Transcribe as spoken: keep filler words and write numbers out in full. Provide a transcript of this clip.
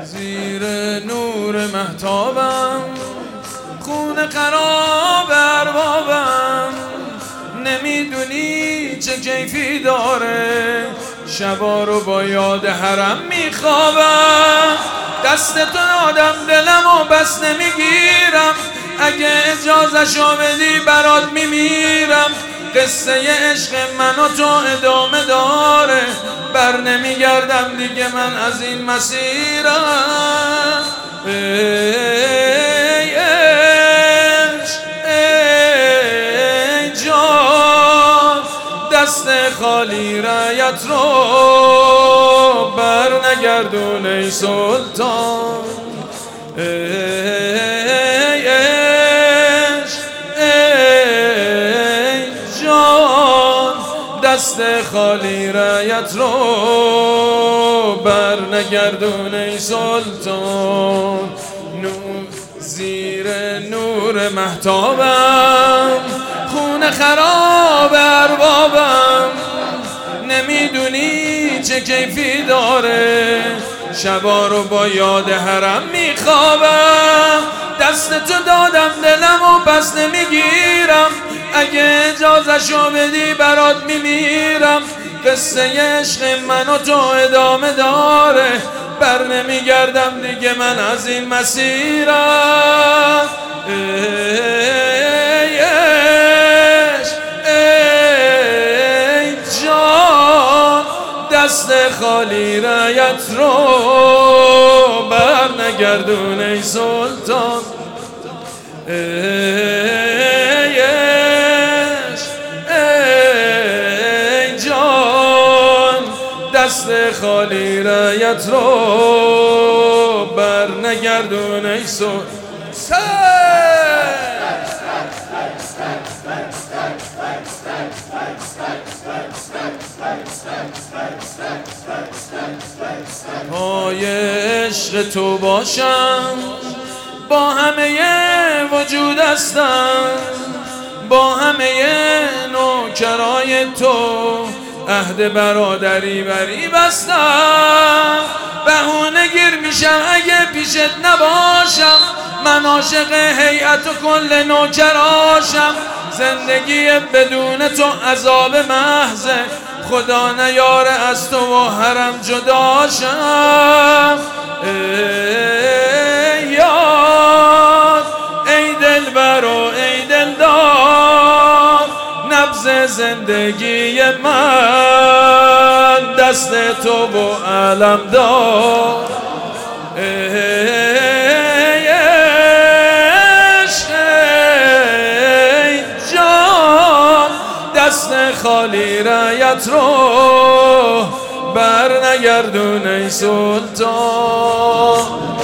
زیر نور مهتابم، خون خراب اربابم، نمیدونی چه کیفی داره، شبا رو با یاد حرم میخوابم. دست تو دادم دلمو بس نمیگیرم، اگه اجازه‌شو بدی برات میمیرم. قصه عشق من و تو ادامه داره، بر نمیگردم دیگه من از این مسیرم. ای عشق ای جان، دست خالی رایت رو بر نگردون ای سلطان. ای عشق ای جان، دست خالی رایت رو بر نگردون ای سلطان. نور زیر نور مهتابم، خون خراب اربابم، نمیدونی چه کیفی داره، شبا رو با یاد حرم میخوابم. دست تو دادم دلمو پس نمیگیرم، اگه اجازه‌شو بدی برات میمیرم. قصه عشق من و تو ادامه داره، بر نمیگردم دیگه من از این مسیرم. ای عشق ای جان، دست خالی رایت رو بر نگردون ای سلطان. ای عشق ای جان، دست خالی رایت رو بر نگردون ای سلطان. پای عشق تو باشم، با همه وجود هستم، با همه نوکرای تو عهد برادری بری بستم. بهونه گیر میشم اگه پیشت نباشم، من عاشق هیئت و کل نوکراشم. زندگی بدون تو عذاب محضه، خدا نیاره از تو و حرم جداشم. ای یار ای دلبر و ای دلدار، نبض زندگی من دست تو و علم دار. ای عشق ای جان، دست خالی رایت رو بر نگردون ای سلطان.